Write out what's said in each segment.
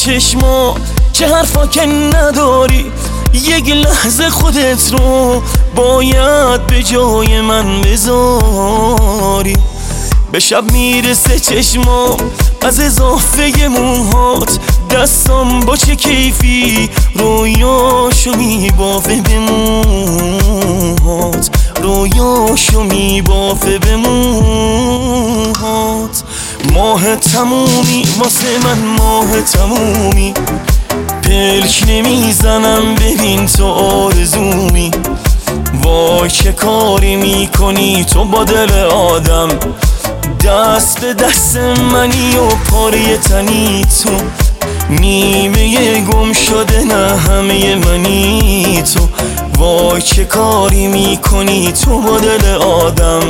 چشما که حرفا که نداری، یک لحظه خودت رو باید به جای من بذاری. به شب میرسه چشمام از اضافه موهات، دستام با چه کیفی رویاشو میبافه به موهات، رویاشو میبافه به موهات. ماه تمومی واسه من ماه تمومی، پلک نمیزنم ببین تو آرزومی. وای چه کاری میکنی تو با دل آدم، دست به دست منی و پاره تنی تو، نیمه گم شده نه همه منی تو. وای چه کاری میکنی تو با دل آدم.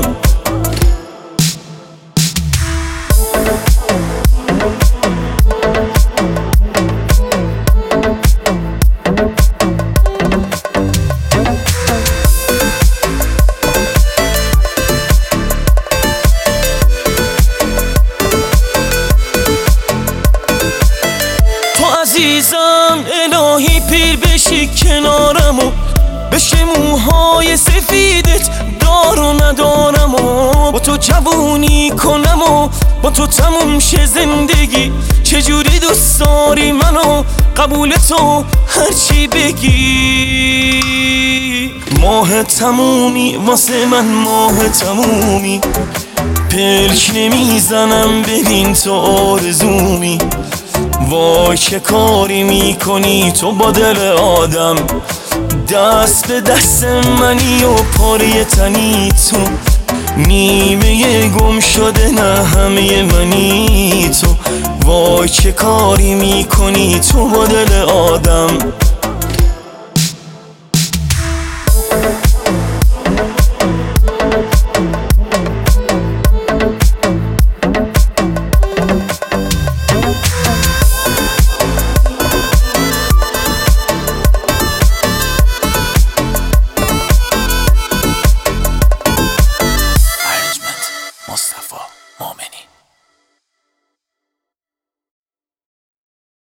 عزیزم الهی پیر بشی کنارم و بشه موهای سفیدت دار و ندارم و با تو جوونی کنم و با تو تموم شه زندگی. چجوری دوست داری منو قبول تو هرچی بگی. ماه تمومی واسه من ماه تمومی، پلک نمیزنم ببین تو آرزومی. وای چه کاری میکنی تو با دل آدم، دست به دست منی و پاره تنی تو، نیمه گم شده نه همه منی تو. وای چه کاری میکنی تو با دل آدم.